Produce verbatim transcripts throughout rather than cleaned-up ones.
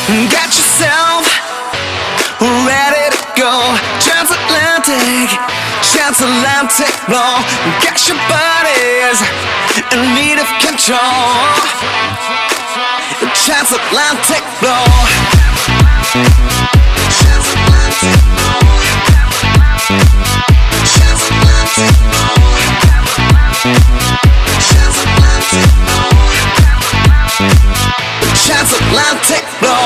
Get yourself ready to go. Transatlantic, transatlantic flow. Get your bodies in need of control. Transatlantic flow. Transatlantic flow. Transatlantic flow. Transatlantic flow. Transatlantic flow.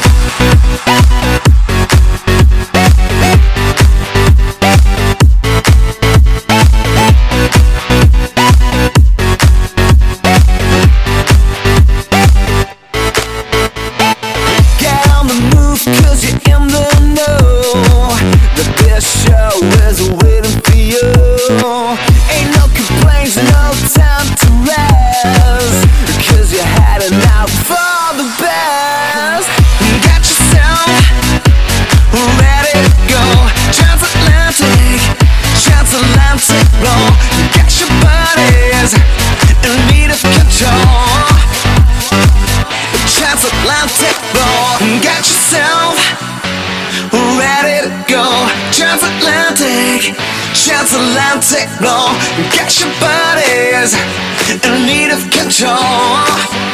Cause you're in the know. The best show is waiting for you. Ain't no complaints, no time to rest. Cause you're heading out for the best. Get yourself ready to go. Transatlantic, transatlantic flow. Get your bodies in need of control. Transatlantic flow. Get yourself ready to go. Transatlantic, transatlantic flow. Get your bodies in need of control.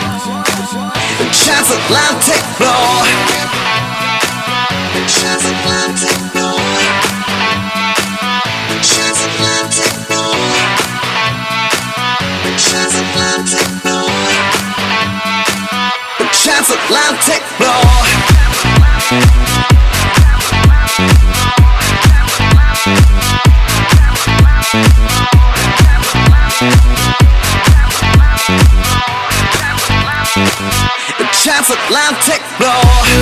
Transatlantic flow. Transatlantic flow. Transatlantic flow. Transatlantic flow. Transatlantic flow. Transatlantic flow.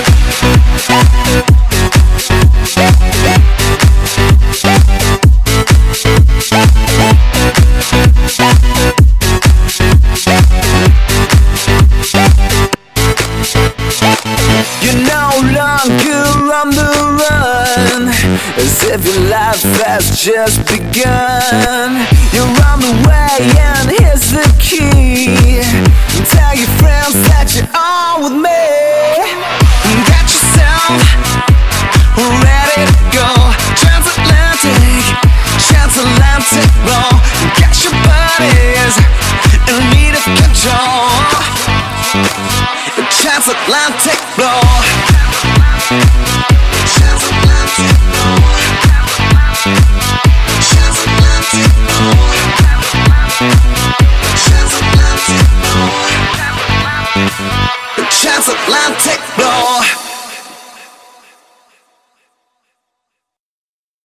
You're no longer on the run, as if your life has just begun. You're on the way and here's the key. Tell your friends that you're on with me. Get yourself ready to go. Transatlantic, transatlantic flow. Get your bodies in need of control. Transatlantic flow. Transatlantic flow. Transatlantic flow. Transatlantic flow. Transatlantic